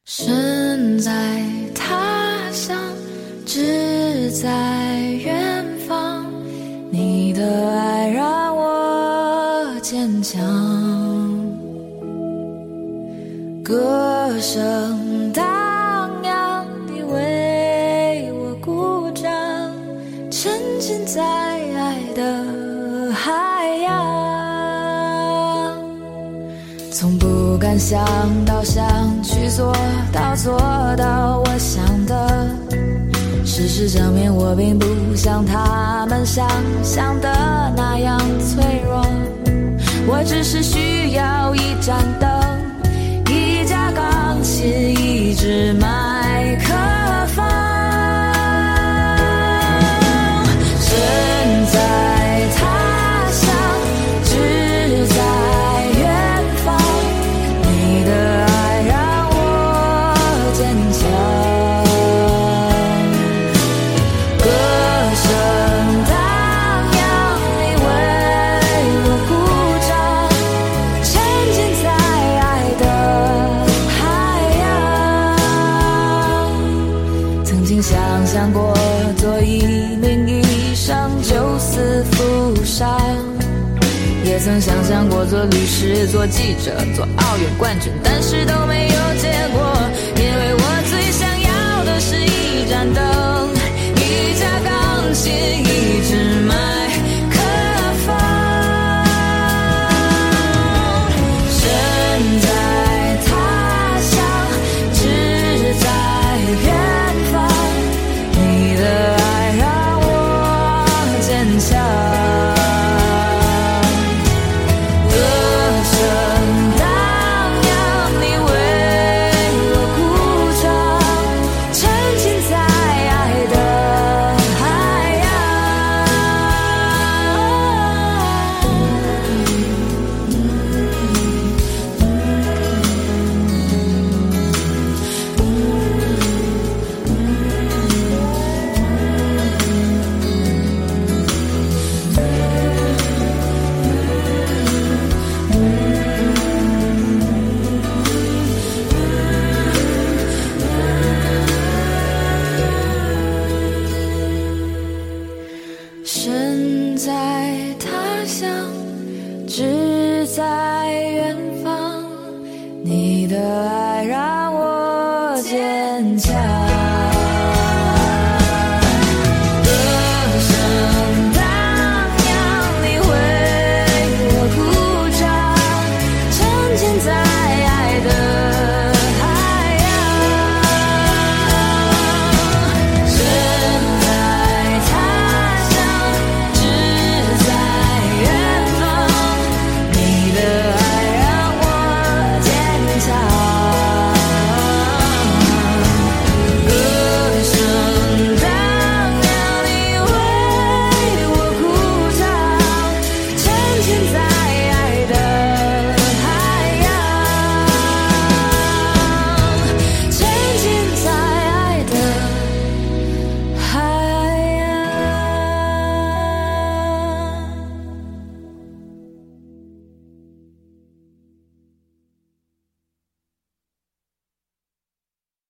身在他乡，志在远方，你的爱让我坚强。歌声荡漾，你为我鼓掌，沉浸在爱的海洋。从不敢想到想去做到我想的，事实证明我并不像他们想象的那样脆弱，我只是需要一盏灯，一架钢琴，一支麦克风。身在他乡，志在远方，你的爱让我坚强。歌声荡漾，你为我鼓掌，沉浸在爱的海洋。曾经想象过做一名医生，救死扶伤，也曾想象过做律师、做记者、做奥运冠军，但是都